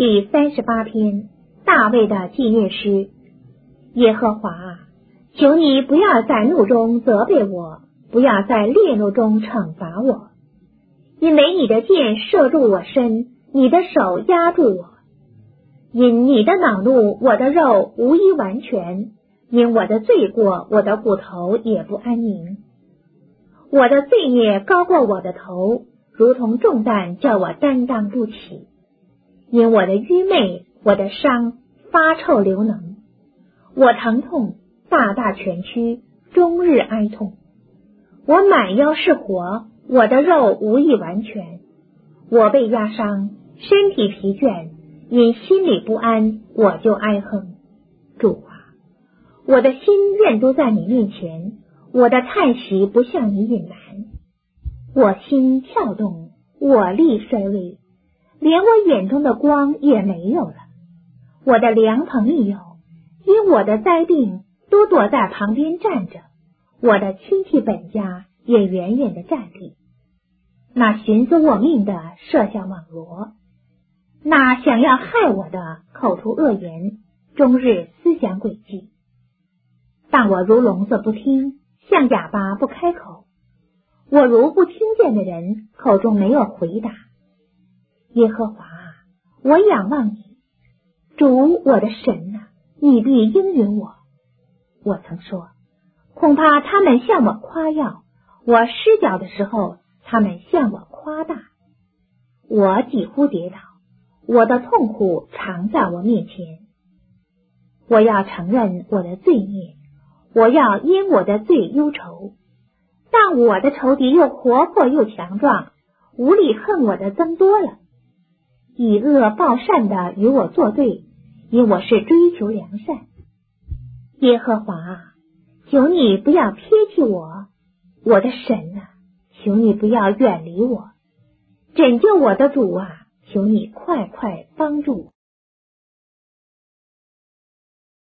第38篇，大卫的纪念诗。耶和华啊，求你不要在怒中责备我，不要在烈怒中惩罚我，因为你的箭射中我身，你的手压住我。因你的恼怒，我的肉无一完全，因我的罪过，我的骨头也不安宁。我的罪孽高过我的头，如同重担叫我担当不起。因我的愚昧，我的伤发臭流脓，我疼痛大大蜷曲，终日哀痛。我满腰是火，我的肉无一完全。我被压伤，身体疲倦，因心里不安，我就哀哼。主啊，我的心愿都在你面前，我的叹息不向你隐瞒。我心跳动，我力衰微，连我眼中的光也没有了。我的良朋益友因我的灾病都躲在旁边站着，我的亲戚本家也远远地站立。那寻思我命的设下网罗，那想要害我的口出恶言，终日思想诡计。但我如聋子不听，像哑巴不开口，我如不听见的人，口中没有回答。耶和华啊，我仰望你，主我的神啊，你必应允我。我曾说，恐怕他们向我夸耀，我失脚的时候，他们向我夸大。我几乎跌倒，我的痛苦常在我面前。我要承认我的罪孽，我要因我的罪忧愁。但我的仇敌又活泼又强壮，无理恨我的增多了。以恶报善的与我作对，因我是追求良善。耶和华啊，求你不要撇弃我，我的神啊，求你不要远离我。拯救我的主啊，求你快快帮助我。